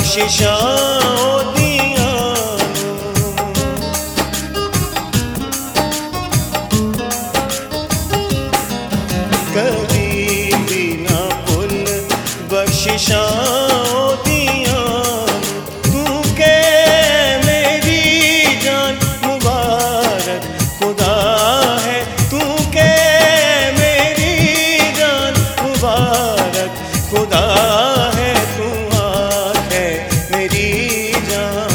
बख्शिशां दियां कदी भी ना भुल बख्शिशां दियां तू के मेरी जान मुबारक खुदा है तू के मेरी जान मुबारक खुदा है तू आँख है मेरी जान।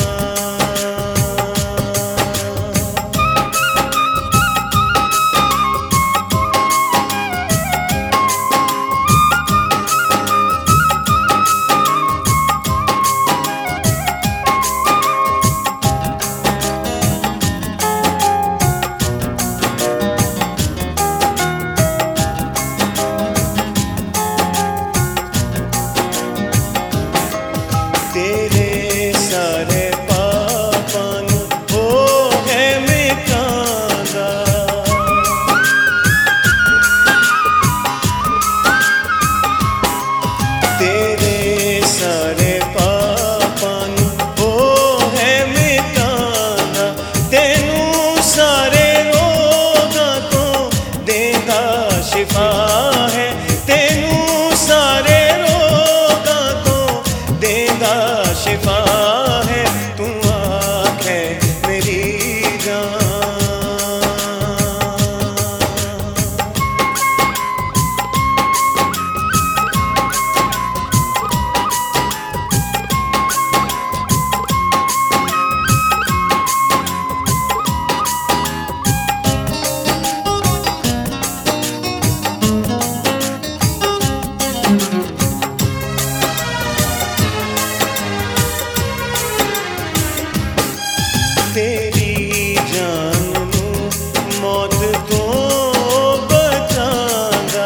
तेरे सारे पापां नूं हो है मिटांदा तेरे सारे पापां नूं हो है मिटांदा तेनू सारे रोगां तो देंदा शिफा है तेनू सारे रोगां तो देंदा शिफा है तू आँख है मेरी जान। तेरी जान नूं मौत तो बचांदा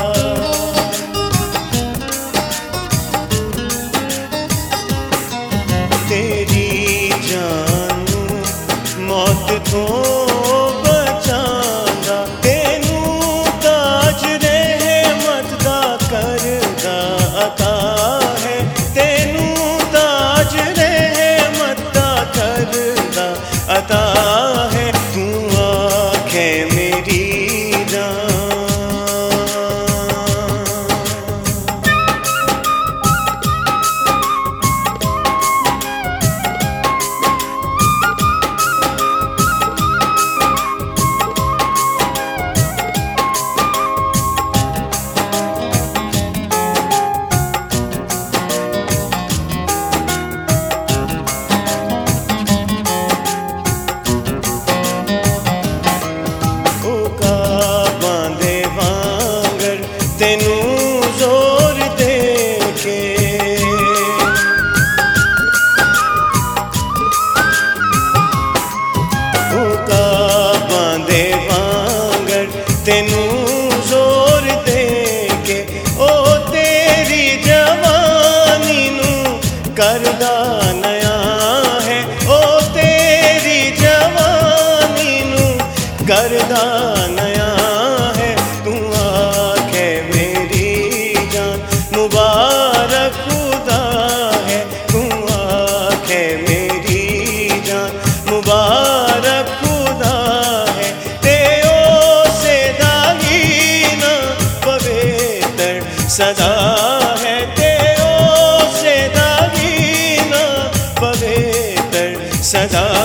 तेरी जान नूं मौत तो बचांदा तेनू ताज रहमत दा करदा अता है तेनू ताज रहमत दा करदा अता है तू आँख है मेरी जान। तेनू जोर दे के काबां दे वांगर तेनू जोर दे के ओ तेरी जवानी नू करदा नया है ओ तेरी जवानी नू करदा नया है तू आँख है मेरी जान मुबारक खुदा है तू आँख है मेरी जान मुबारक खुदा है ते ओ से दागी ना पवित्र सदा है ते ओ से दागी ना पवित्र सदा